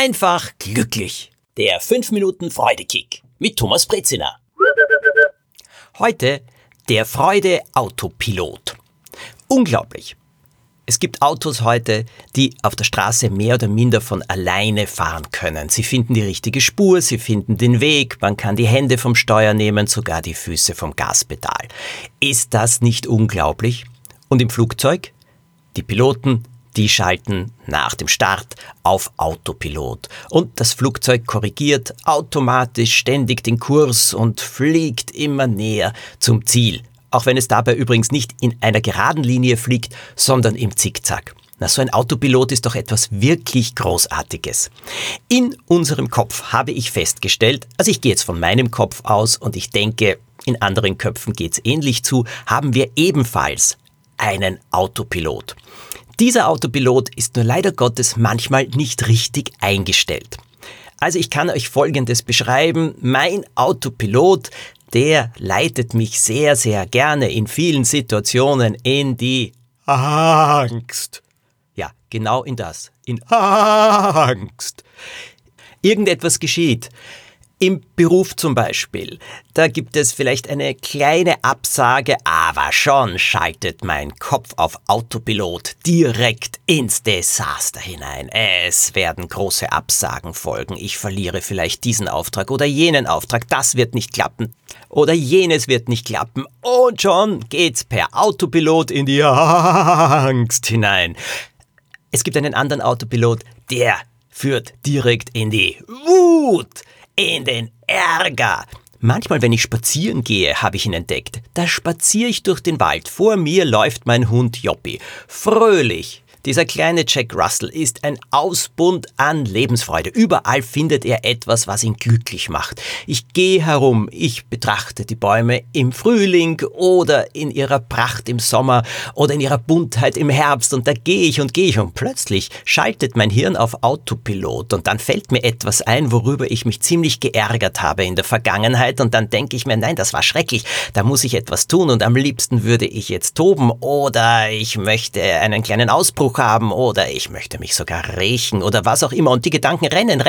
einfach glücklich. Der 5 Minuten Freudekick mit Thomas Brezina. Heute der Freude-Autopilot. Unglaublich. Es gibt Autos heute, die auf der Straße mehr oder minder von alleine fahren können. Sie finden die richtige Spur, sie finden den Weg, man kann die Hände vom Steuer nehmen, sogar die Füße vom Gaspedal. Ist das nicht unglaublich? Und im Flugzeug? Die Piloten, die schalten nach dem Start auf Autopilot. Und das Flugzeug korrigiert automatisch ständig den Kurs und fliegt immer näher zum Ziel. Auch wenn es dabei übrigens nicht in einer geraden Linie fliegt, sondern im Zickzack. Na, so ein Autopilot ist doch etwas wirklich Großartiges. In unserem Kopf habe ich festgestellt, also ich gehe jetzt von meinem Kopf aus und ich denke, in anderen Köpfen geht es ähnlich zu, haben wir ebenfalls einen Autopilot. Dieser Autopilot ist nur leider Gottes manchmal nicht richtig eingestellt. Also ich kann euch Folgendes beschreiben. Mein Autopilot, der leitet mich sehr, sehr gerne in vielen Situationen in die Angst. Ja, genau in das. In Angst. Irgendetwas geschieht. Im Beruf zum Beispiel, da gibt es vielleicht eine kleine Absage, aber schon schaltet mein Kopf auf Autopilot direkt ins Desaster hinein. Es werden große Absagen folgen. Ich verliere vielleicht diesen Auftrag oder jenen Auftrag. Das wird nicht klappen. Oder jenes wird nicht klappen. Und schon geht's per Autopilot in die Angst hinein. Es gibt einen anderen Autopilot, der führt direkt in die Wut. In den Ärger. Manchmal, wenn ich spazieren gehe, habe ich ihn entdeckt. Da spaziere ich durch den Wald. Vor mir läuft mein Hund Joppi. Fröhlich. Dieser kleine Jack Russell ist ein Ausbund an Lebensfreude. Überall findet er etwas, was ihn glücklich macht. Ich gehe herum, ich betrachte die Bäume im Frühling oder in ihrer Pracht im Sommer oder in ihrer Buntheit im Herbst und da gehe ich und plötzlich schaltet mein Hirn auf Autopilot und dann fällt mir etwas ein, worüber ich mich ziemlich geärgert habe in der Vergangenheit und dann denke ich mir, nein, das war schrecklich, da muss ich etwas tun und am liebsten würde ich jetzt toben oder ich möchte einen kleinen Ausbruch haben oder ich möchte mich sogar rächen oder was auch immer und die Gedanken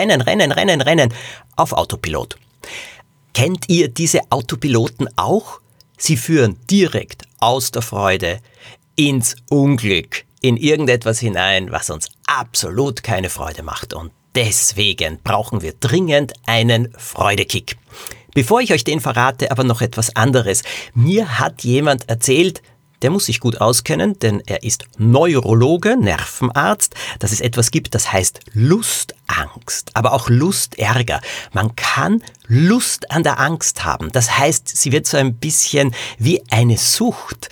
rennen auf Autopilot. Kennt ihr diese Autopiloten auch? Sie führen direkt aus der Freude ins Unglück, in irgendetwas hinein, was uns absolut keine Freude macht und deswegen brauchen wir dringend einen Freudekick. Bevor ich euch den verrate, aber noch etwas anderes. Mir hat jemand erzählt, der muss sich gut auskennen, denn er ist Neurologe, Nervenarzt, dass es etwas gibt, das heißt Lustangst, aber auch Lustärger. Man kann Lust an der Angst haben. Das heißt, sie wird so ein bisschen wie eine Sucht.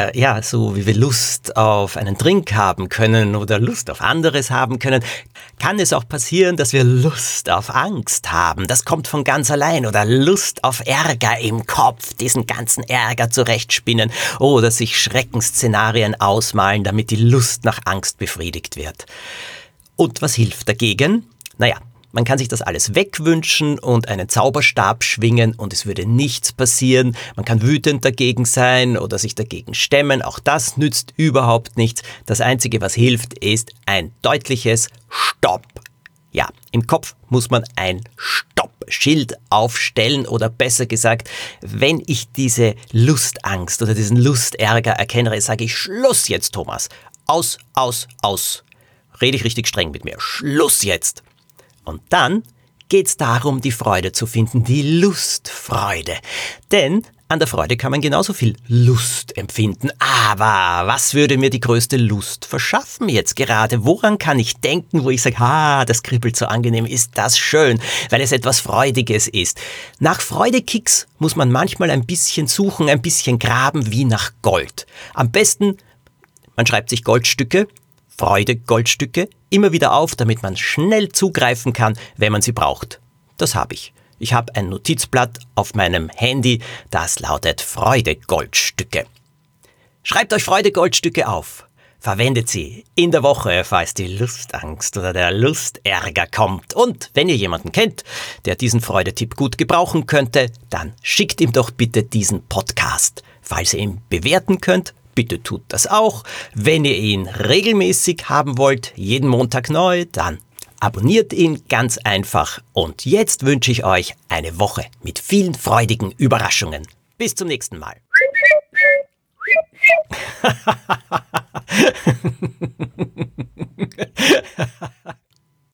So wie wir Lust auf einen Drink haben können oder Lust auf anderes haben können, kann es auch passieren, dass wir Lust auf Angst haben. Das kommt von ganz allein. Oder Lust auf Ärger im Kopf, diesen ganzen Ärger zurechtspinnen oder sich Schreckensszenarien ausmalen, damit die Lust nach Angst befriedigt wird. Und was hilft dagegen? Naja, man kann sich das alles wegwünschen und einen Zauberstab schwingen und es würde nichts passieren. Man kann wütend dagegen sein oder sich dagegen stemmen. Auch das nützt überhaupt nichts. Das Einzige, was hilft, ist ein deutliches Stopp. Ja, im Kopf muss man ein Stoppschild aufstellen oder besser gesagt, wenn ich diese Lustangst oder diesen Lustärger erkenne, sage ich Schluss jetzt, Thomas. Aus. Rede ich richtig streng mit mir. Schluss jetzt. Und dann geht's darum, die Freude zu finden, die Lustfreude. Denn an der Freude kann man genauso viel Lust empfinden. Aber was würde mir die größte Lust verschaffen jetzt gerade? Woran kann ich denken, wo ich sage, das kribbelt so angenehm, ist das schön, weil es etwas Freudiges ist. Nach Freudekicks muss man manchmal ein bisschen suchen, ein bisschen graben wie nach Gold. Am besten, man schreibt sich Goldstücke, Freude-Goldstücke, immer wieder auf, damit man schnell zugreifen kann, wenn man sie braucht. Das habe ich. Ich habe ein Notizblatt auf meinem Handy, das lautet Freude-Goldstücke. Schreibt euch Freude-Goldstücke auf. Verwendet sie in der Woche, falls die Lustangst oder der Lustärger kommt. Und wenn ihr jemanden kennt, der diesen Freudetipp gut gebrauchen könnte, dann schickt ihm doch bitte diesen Podcast. Falls ihr ihn bewerten könnt, bitte tut das auch. Wenn ihr ihn regelmäßig haben wollt, jeden Montag neu, dann Abonniert ihn ganz einfach. Und jetzt wünsche ich euch eine Woche mit vielen freudigen Überraschungen. Bis zum nächsten Mal.